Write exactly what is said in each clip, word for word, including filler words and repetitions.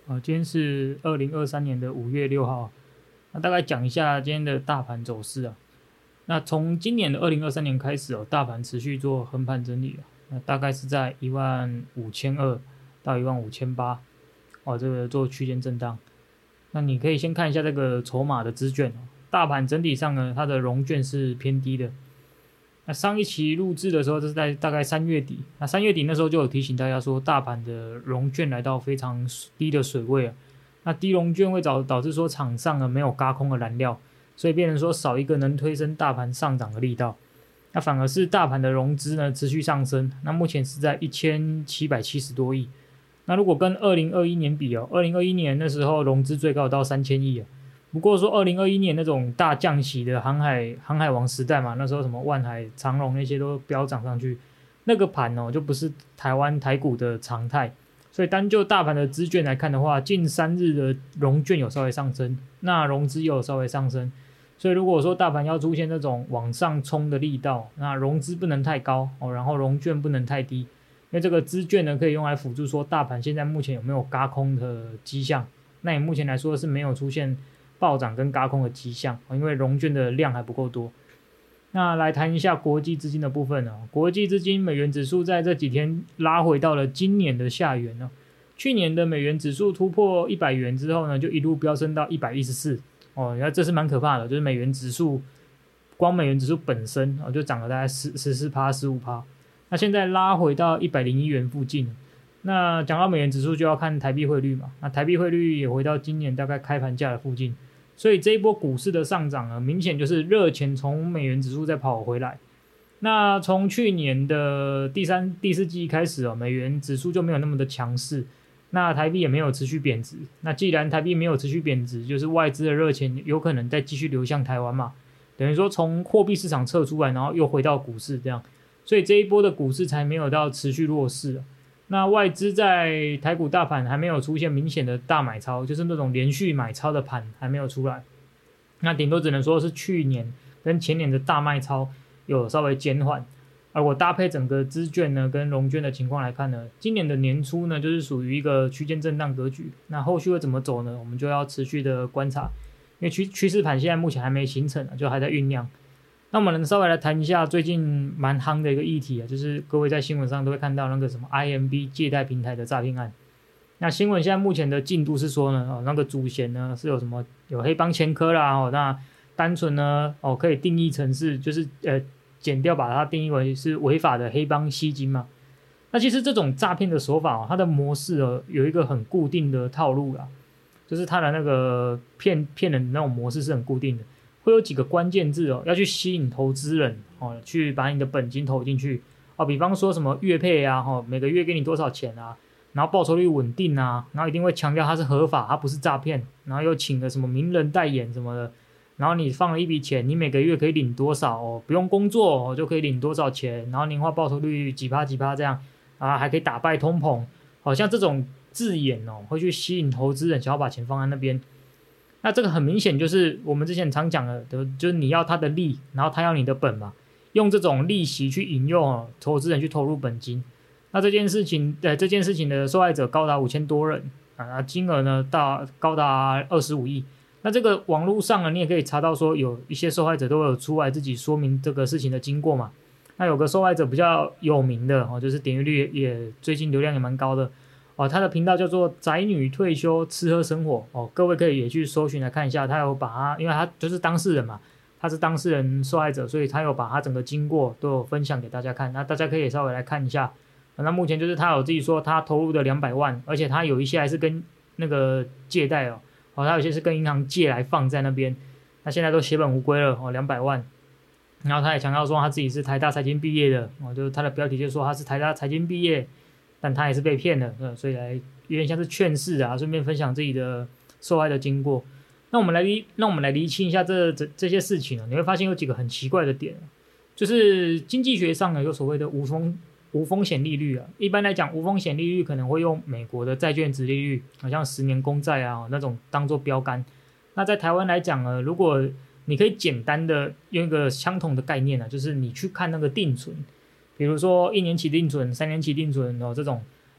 啊，今天是二零二三年的五月六号，那大概讲一下今天的大盘走势啊。那从今年的二零二三年开始哦，大盘持续做横盘整理啊，那大概是在一万五千二到一万五千八，哦，这个做区间震荡。那你可以先看一下这个筹码的资券哦，大盘整体上呢，它的融券是偏低的。那上一期录制的时候，这是在大概三月底。那三月底那时候就有提醒大家说，大盘的融券来到非常低的水位啊。那低融券会导导致说场上呢没有軋空的燃料，所以变成说少一个能推升大盘上涨的力道。那反而是大盘的融资呢持续上升，那目前是在一千七百七十多亿。那如果跟二零二一年比哦，二零二一年那时候融资最高到三千亿啊。不过说二零二一年那种大降息的航海航海王时代嘛，那时候什么万海、长荣那些都飙涨上去，那个盘哦就不是台湾台股的常态，所以单就大盘的资券来看的话，近三日的融券有稍微上升，那融资也有稍微上升，所以如果说大盘要出现那种往上冲的力道，那融资不能太高哦，然后融券不能太低，因为这个资券呢可以用来辅助说大盘现在目前有没有軋空的迹象，那以目前来说是没有出现暴涨跟軋空的迹象，因为融券的量还不够多。那来谈一下国际资金的部分、哦、国际资金美元指数在这几天拉回到了今年的下缘、哦、去年的美元指数突破一百元之后呢，就一路飙升到一百一十四哦，那这是蛮可怕的，就是美元指数光美元指数本身、哦、就涨了大概十十四趴、十五趴，那现在拉回到一百零一元附近。那讲到美元指数就要看台币汇率嘛，那台币汇率也回到今年大概开盘价的附近。所以这一波股市的上涨呢，明显就是热钱从美元指数再跑回来。那从去年的第三、第四季开始哦，美元指数就没有那么的强势，那台币也没有持续贬值。那既然台币没有持续贬值，就是外资的热钱有可能再继续流向台湾嘛，等于说从货币市场撤出来，然后又回到股市这样，所以这一波的股市才没有到持续弱势。那外资在台股大盘还没有出现明显的大买超，就是那种连续买超的盘还没有出来，那顶多只能说是去年跟前年的大卖超有稍微减缓。而我搭配整个资券呢跟融券的情况来看呢，今年的年初呢就是属于一个区间震荡格局，那后续会怎么走呢，我们就要持续的观察，因为趋趋势盘现在目前还没形成，就还在酝酿。那我们能稍微来谈一下最近蛮夯的一个议题啊，就是各位在新闻上都会看到那个什么 I M B 借贷平台的诈骗案。那新闻现在目前的进度是说呢，哦，那个主嫌呢是有什么有黑帮前科啦，哦，那单纯呢哦可以定义成是就是呃减掉把它定义为是违法的黑帮吸金嘛。那其实这种诈骗的手法哦，它的模式哦有一个很固定的套路啦，就是它的那个骗骗人的那种模式是很固定的。会有几个关键字哦，要去吸引投资人哦，去把你的本金投进去哦。比方说什么月配啊，哦，每个月给你多少钱啊，然后报酬率稳定啊，然后一定会强调它是合法，它不是诈骗，然后又请了什么名人代言什么的，然后你放了一笔钱，你每个月可以领多少哦，不用工作哦就可以领多少钱，然后年化报酬率几趴几趴这样啊，还可以打败通膨，好像这种字眼哦，会去吸引投资人想要把钱放在那边。那这个很明显就是我们之前常讲的，就是你要他的利，然后他要你的本嘛，用这种利息去引诱、哦、投资人去投入本金。那这件事情，呃，这件事情的受害者高达五千多人啊，金额呢到高达二十五亿。那这个网络上呢，你也可以查到说，有一些受害者都有出来自己说明这个事情的经过嘛。那有个受害者比较有名的哦，就是点阅率也最近流量也蛮高的。哦，他的频道叫做宅女退休吃喝生活哦，各位可以也去搜寻来看一下，他有把他，因为他就是当事人嘛，他是当事人受害者，所以他有把他整个经过都有分享给大家看，那大家可以稍微来看一下。那目前就是他有自己说他投入的两百万，而且他有一些还是跟那个借贷哦，哦，他有些是跟银行借来放在那边，那现在都血本无归了哦，两百万。然后他也强调说他自己是台大财经毕业的哦，就是他的标题就说他是台大财经毕业。但他也是被骗了，所以来有点像是劝世啊，顺便分享自己的受害的经过。那我们来厘，那我们来厘清一下这这这些事情啊，你会发现有几个很奇怪的点，就是经济学上呢有所谓的无风无风险利率啊。一般来讲，无风险利率可能会用美国的债券殖利率，好像十年公债啊那种当做标杆。那在台湾来讲呢，如果你可以简单的用一个相同的概念啊，就是你去看那个定存。比如说一年期定存、三年期定存哦，这种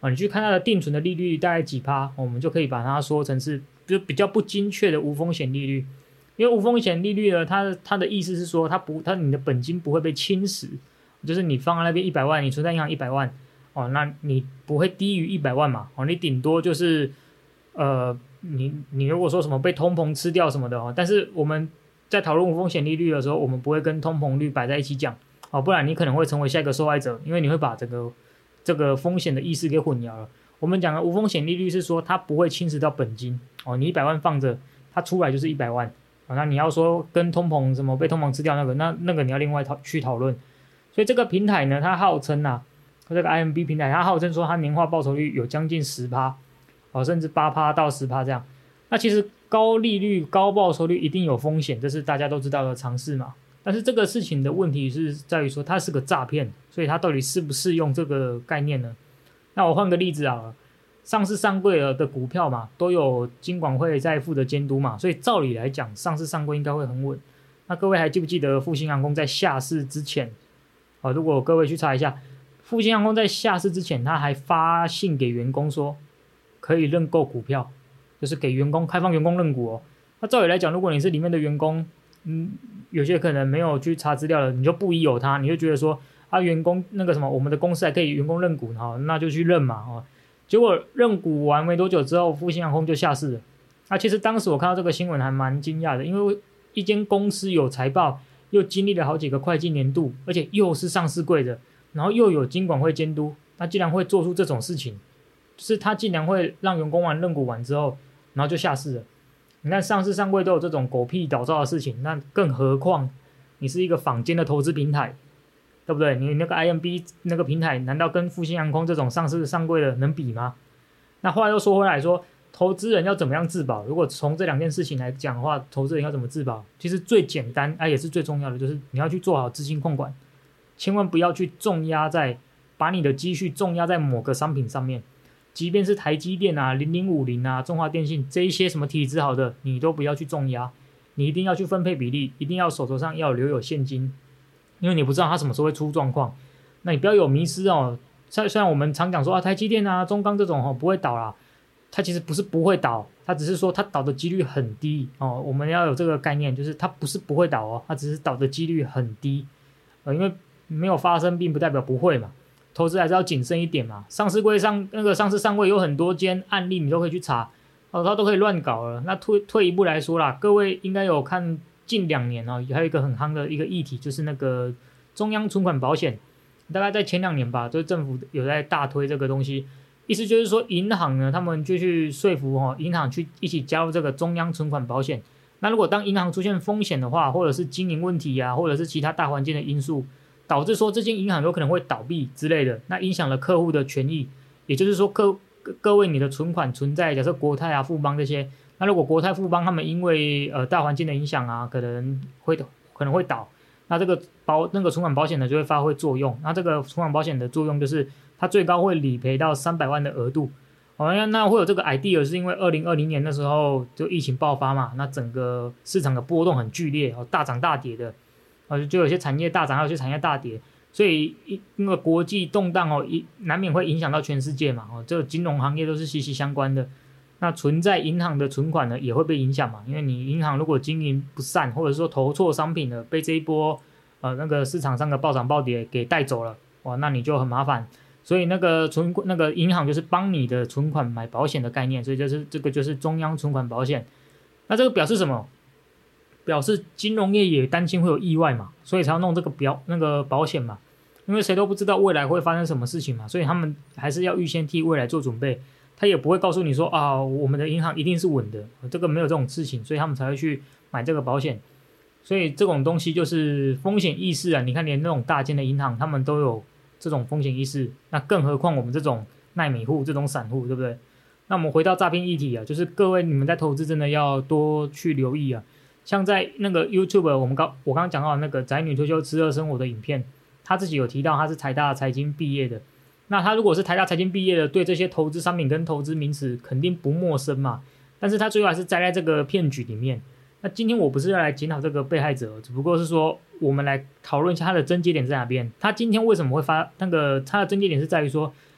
啊，你去看它的定存的利率大概几趴，我们就可以把它说成是就比较不精确的无风险利率。因为无风险利率呢，它它的意思是说，它不它你的本金不会被侵蚀，就是你放在那边一百万，你存在银行一百万哦，那你不会低于一百万嘛，哦，你顶多就是呃，你你如果说什么被通膨吃掉什么的哦，但是我们在讨论无风险利率的时候，我们不会跟通膨率摆在一起讲哦，不然你可能会成为下一个受害者，因为你会把这个这个风险的意识给混淆了。我们讲的无风险利率是说它不会侵蚀到本金哦，你一百万放着，它出来就是一百万。啊，那你要说跟通膨什么被通膨吃掉那个，那那个你要另外讨去讨论。所以这个平台呢，它号称啊，这个 I M B 平台，它号称说它年化报酬率有将近 百分之十， 哦，甚至 百分之八 到 百分之十 这样。那其实高利率、高报酬率一定有风险，这是大家都知道的常识嘛。但是这个事情的问题是在于说它是个诈骗，所以它到底适不适用这个概念呢？那我换个例子啊。上市上柜的股票嘛，都有金管会在负责监督嘛，所以照理来讲，上市上柜应该会很稳。那各位还记不记得复兴航空在下市之前，啊，如果各位去查一下，复兴航空在下市之前，他还发信给员工说可以认购股票，就是给员工开放员工认股哦。那照理来讲，如果你是里面的员工，嗯，有些可能没有去查资料了，你就不疑有他，你就觉得说啊，员工那个什么，我们的公司还可以员工认股，好，那就去认嘛，哦。结果认股完没多久之后，复兴航空就下市了。那其实当时我看到这个新闻还蛮惊讶的，因为一间公司有财报，又经历了好几个会计年度，而且又是上市柜的，然后又有金管会监督，那竟然会做出这种事情，就是他竟然会让员工完认股完之后，然后就下市了。你看上市上柜都有这种狗屁倒灶的事情，那更何况你是一个坊间的投资平台。对不对？你那个 I M B 那个平台，难道跟复兴航空这种上市上柜的能比吗？那话又说回来说，投资人要怎么样自保？如果从这两件事情来讲的话，投资人要怎么自保？其实最简单，啊也是最重要的，就是你要去做好资金控管，千万不要去重压在把你的积蓄重压在某个商品上面，即便是台积电啊、零零五零啊、中华电信这一些什么体质好的，你都不要去重压，你一定要去分配比例，一定要手头上要留有现金。因为你不知道它什么时候会出状况，那你不要有迷失哦。虽然我们常讲说啊，台积电啊、中钢这种哦不会倒啦，它其实不是不会倒，它只是说它倒的几率很低哦。我们要有这个概念，就是它不是不会倒哦，它只是倒的几率很低。呃，因为没有发生并不代表不会嘛，投资还是要谨慎一点嘛。上市柜上那个上市上柜有很多间案例，你都可以去查哦，它都可以乱搞了。那退退一步来说啦，各位应该有看。近两年哦，还有一个很夯的一个议题，就是那个中央存款保险，大概在前两年吧，就是政府有在大推这个东西，意思就是说银行呢，他们就去说服哦，银行去一起加入这个中央存款保险。那如果当银行出现风险的话，或者是经营问题啊，或者是其他大环境的因素，导致说这间银行有可能会倒闭之类的，那影响了客户的权益，也就是说各各位你的存款存在，假设国泰啊、富邦这些。那如果国泰富邦他们因为呃大环境的影响啊，可能会可能会倒，那这个保那个存款保险呢就会发挥作用。那这个存款保险的作用就是它最高会理赔到三百万的额度。哦，那那会有这个 idea 是因为二零二零年那时候就疫情爆发嘛，那整个市场的波动很剧烈，哦，大涨大跌的，呃就有些产业大涨，还有些产业大跌，所以因为国际动荡哦，难免会影响到全世界嘛，哦，这个金融行业都是息息相关的。那存在银行的存款呢，也会被影响嘛？因为你银行如果经营不善，或者说投错商品了，被这一波呃那个市场上的暴涨暴跌给带走了，哇，那你就很麻烦。所以那个存那个银行就是帮你的存款买保险的概念，所以就是这个就是中央存款保险。那这个表示什么？表示金融业也担心会有意外嘛，所以才要弄这个表那个保险嘛。因为谁都不知道未来会发生什么事情嘛，所以他们还是要预先替未来做准备。他也不会告诉你说啊，我们的银行一定是稳的，这个没有这种事情，所以他们才会去买这个保险。所以这种东西就是风险意识啊，你看连那种大间的银行他们都有这种风险意识，那更何况我们这种奈米户这种散户，对不对？那我们回到诈骗议题啊，就是各位你们在投资真的要多去留意啊。像在那个 YouTube 我们刚我刚刚讲到那个宅女退休吃喝生活的影片，他自己有提到他是台大财经毕业的。那他如果是台大财经毕业的，对这些投资商品跟投资名词肯定不陌生嘛，但是他最后还是栽在这个骗局里面。那今天我不是要来检讨这个被害者，只不过是说我们来讨论一下他的症结点在哪边。他今天为什么会发那个他的症结点是在于说，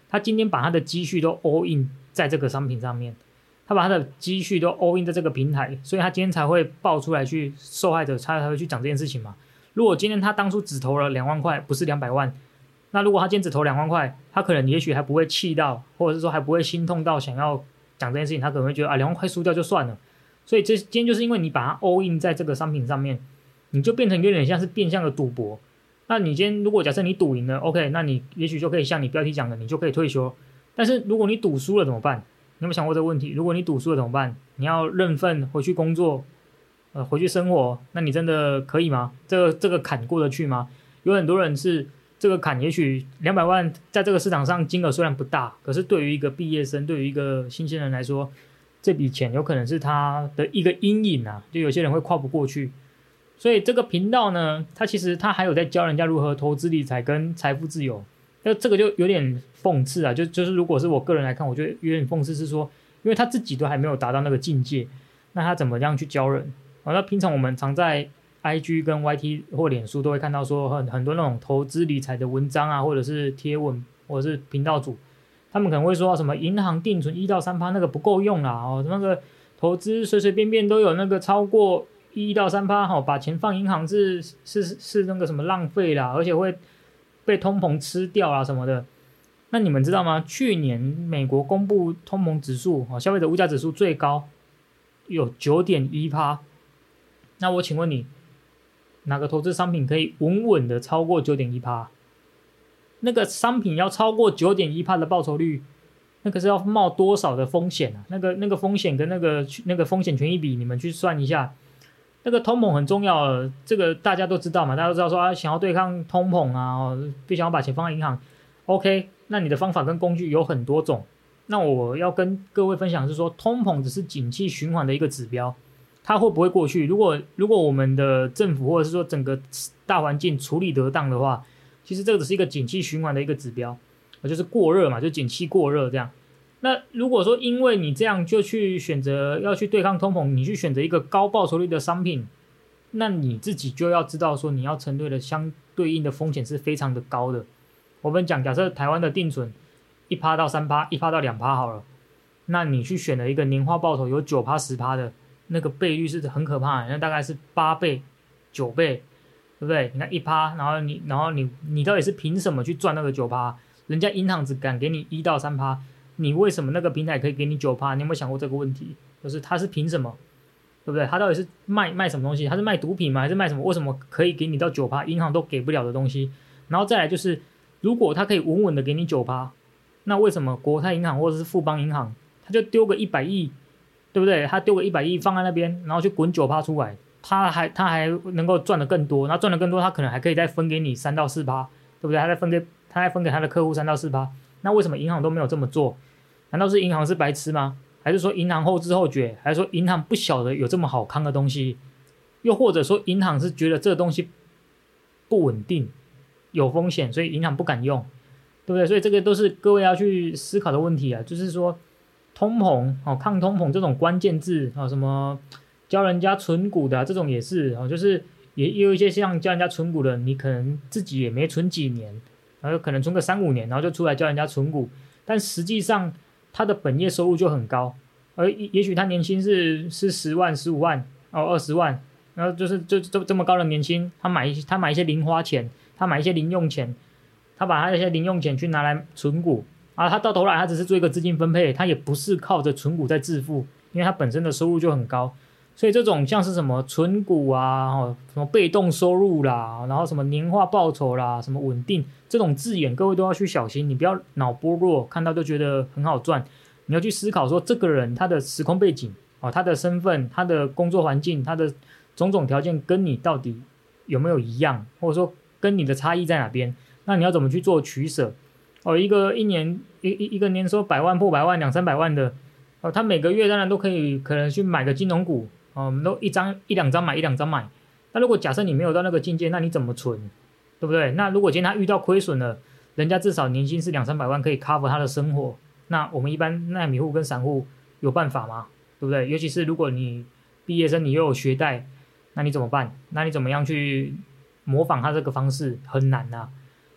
他今天把他的积蓄都 all in 在这个商品上面，他把他的积蓄都 all in 在这个平台，所以他今天才会爆出来去受害者他才会去讲这件事情嘛。如果今天他当初只投了两万块，不是两百万，那如果他今天只投两万块，他可能也许还不会气到，或者是说还不会心痛到想要讲这件事情，他可能会觉得啊两万块输掉就算了。所以这今天就是因为你把它 all in 在这个商品上面，你就变成有点像是变相的赌博。那你今天如果假设你赌赢了 ，OK， 那你也许就可以像你标题讲的，你就可以退休。但是如果你赌输了怎么办？你有没有想过这个问题？如果你赌输了怎么办？你要认份回去工作，呃，回去生活，那你真的可以吗？这个这个坎过得去吗？有很多人是这个坎，也许两百万在这个市场上金额虽然不大，可是对于一个毕业生，对于一个新鲜人来说，这笔钱有可能是他的一个阴影啊，就有些人会跨不过去。所以这个频道呢，它其实它还有在教人家如何投资理财跟财富自由。那这个就有点讽刺啊，就就是如果是我个人来看，我觉得有点讽刺，是说，因为他自己都还没有达到那个境界，那他怎么样去教人？啊，那平常我们常在 I G 跟 Y T 或脸书都会看到说很很多那种投资理财的文章啊，或者是贴文，或者是频道主，他们可能会说什么银行定存一到三趴那个不够用啦，哦，那个投资随随便便都有那个超过一到三趴，哈，把钱放银行是是是那个什么浪费啦，而且会被通膨吃掉啊什么的。那你们知道吗？去年美国公布通膨指数，消费者物价指数最高有 九点一趴。那我请问你，哪个投资商品可以稳稳的超过 九点一趴？ 那个商品要超过 九点一趴 的报酬率，那个是要冒多少的风险啊？那个那个风险跟那个那个风险权益比，你们去算一下。那个通膨很重要，这个大家都知道嘛，大家都知道说啊，想要对抗通膨啊，哦，必须要把钱放在银行。OK， 那你的方法跟工具有很多种。那我要跟各位分享的是说，通膨只是景气循环的一个指标，它会不会过去？如果如果我们的政府或者是说整个大环境处理得当的话，其实这个只是一个景气循环的一个指标，就是过热嘛，就景气过热这样。那如果说因为你这样就去选择要去对抗通膨，你去选择一个高报酬率的商品，那你自己就要知道说你要承对的相对应的风险是非常的高的。我们讲假设台湾的定存 百分之一 到 百分之三 百分之一 到 百分之二 好了，那你去选了一个年化报酬有 百分之九 百分之十 的那个倍率是很可怕的，那大概是八倍九倍，对不对？你看 百分之一， 然后你然后你你到底是凭什么去赚那个 百分之九？ 人家银行只敢给你一到三趴，你为什么那个平台可以给你 百分之九？ 你有没有想过这个问题？就是他是凭什么，对不对？他到底是卖卖什么东西？他是卖毒品吗？还是卖什么？为什么可以给你到 百分之九？ 银行都给不了的东西。然后再来就是，如果他可以稳稳的给你 百分之九， 那为什么国泰银行或者是富邦银行他就丢个一百亿，对不对？他丢个一百亿放在那边，然后就滚 百分之九 出来，他还他还能够赚得更多，然后赚得更多，他可能还可以再分给你 百分之三到百分之四， 对不对？他再分给他再分给他的客户 百分之三到百分之四， 那为什么银行都没有这么做？难道是银行是白痴吗？还是说银行后知后觉？还是说银行不晓得有这么好康的东西？又或者说银行是觉得这个东西不稳定有风险，所以银行不敢用，对不对？所以这个都是各位要去思考的问题啊，就是说通膨、哦、抗通膨这种关键字、哦、什么教人家存股的、啊、这种也是、哦、就是也有一些像教人家存股的，你可能自己也没存几年，然后可能存个三五年，然后就出来教人家存股，但实际上他的本业收入就很高，而也许他年薪是是十万、十五万、哦二十万，然后就是就这这么高的年薪，他买一他买一些零花钱，他买一些零用钱，他把他那些零用钱去拿来存股啊，他到头来他只是做一个资金分配，他也不是靠着存股在致富，因为他本身的收入就很高，所以这种像是什么存股啊、哦、什么被动收入啦，然后什么年化报酬啦、什么稳定这种字眼，各位都要去小心，你不要脑波弱，看到就觉得很好赚，你要去思考说这个人他的时空背景、哦、他的身份、他的工作环境、他的种种条件跟你到底有没有一样，或者说跟你的差异在哪边，那你要怎么去做取舍？哦，一个一年一一个年收百万破百万两三百万的，哦，他每个月当然都可以可能去买个金融股，哦，我们都一张一两张买一两张买。那如果假设你没有到那个境界，那你怎么存，对不对？那如果今天他遇到亏损了，人家至少年薪是两三百万可以 cover 他的生活，那我们一般奈米户跟散户有办法吗？对不对？尤其是如果你毕业生你又有学贷，那你怎么办？那你怎么样去模仿他这个方式？很难啊。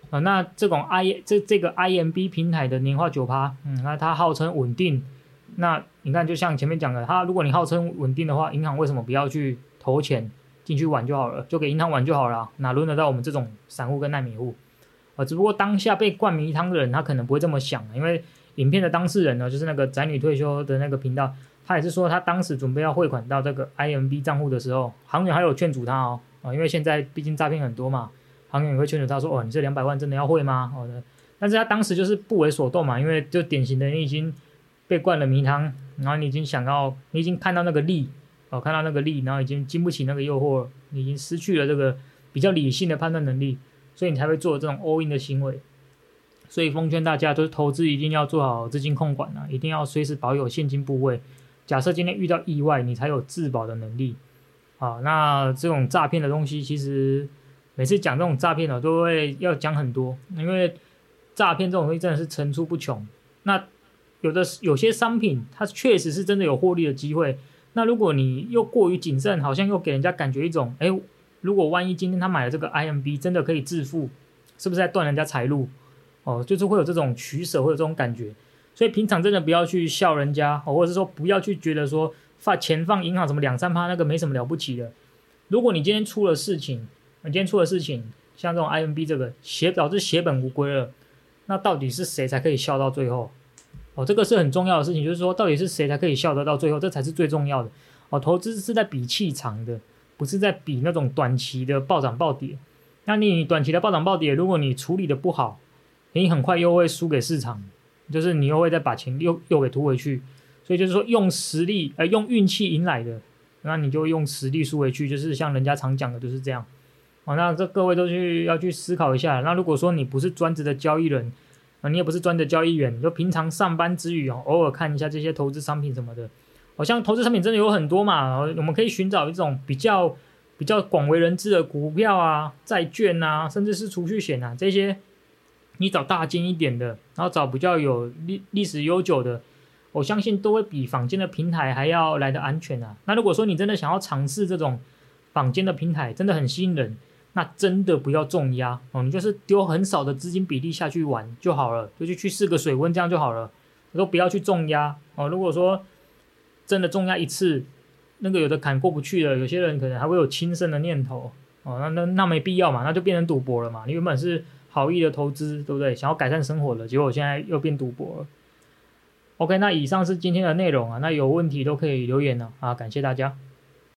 啊，那这种 I 这这个 I M B 平台的年化 百分之九， 嗯，那它号称稳定，那你看就像前面讲的，它如果你号称稳定的话，银行为什么不要去投钱进去玩就好了，就给银行玩就好了，哪轮得到我们这种散户跟奈米户？啊，只不过当下被灌迷汤的人他可能不会这么想，因为影片的当事人呢，就是那个宅女退休的那个频道，他也是说他当时准备要汇款到这个 I M B 账户的时候，行员还有劝阻他哦，啊，因为现在毕竟诈骗很多嘛。行员也会劝阻他说：“哦，你这两百万真的要汇吗？”哦，但是他当时就是不为所动嘛，因为就典型的你已经被灌了迷汤，然后你已经想到，你已经看到那个利，哦，看到那个利，然后已经经不起那个诱惑了，你已经失去了这个比较理性的判断能力，所以你才会做这种 all in 的行为。所以奉劝大家，就是投资一定要做好资金控管啊，一定要随时保有现金部位。假设今天遇到意外，你才有自保的能力。好，那这种诈骗的东西，其实每次讲这种诈骗的都会要讲很多，因为诈骗这种东西真的是层出不穷。那有的有些商品它确实是真的有获利的机会，那如果你又过于谨慎，好像又给人家感觉一种，哎，如果万一今天他买了这个 I M B 真的可以致富，是不是在断人家财路？哦，就是会有这种取舍，会有这种感觉。所以平常真的不要去笑人家，哦，或者是说不要去觉得说放钱放银行什么两三趴那个没什么了不起的。如果你今天出了事情，你今天出了事情，像这种 I M B 这个血导致血本无归了，那到底是谁才可以笑到最后？哦，这个是很重要的事情，就是说到底是谁才可以笑得到最后，这才是最重要的。哦，投资是在比气长的，不是在比那种短期的暴涨暴跌。那你短期的暴涨暴跌，如果你处理的不好，你很快又会输给市场，就是你又会再把钱又又给吐回去。所以就是说用实力呃用运气赢来的，那你就用实力输回去，就是像人家常讲的就是这样。哦，那这各位都去要去思考一下。那如果说你不是专职的交易人，啊，你也不是专职的交易员，你就平常上班之余哦，偶尔看一下这些投资商品什么的。好、哦、像投资商品真的有很多嘛，哦、我们可以寻找一种比较比较广为人知的股票啊、债券啊，甚至是储蓄险啊这些。你找大间一点的，然后找比较有历历史悠久的，我相信都会比坊间的平台还要来得安全啊。那如果说你真的想要尝试这种坊间的平台，真的很吸引人，那真的不要重压哦，你就是丢很少的资金比例下去玩就好了，就去去试个水温这样就好了，都不要去重压哦。如果说真的重压一次，那个有的坎过不去了，有些人可能还会有轻生的念头哦，那那那没必要嘛，那就变成赌博了嘛。你原本是好意的投资，对不对？想要改善生活了，结果我现在又变赌博了。OK， 那以上是今天的内容啊，那有问题都可以留言了啊，感谢大家。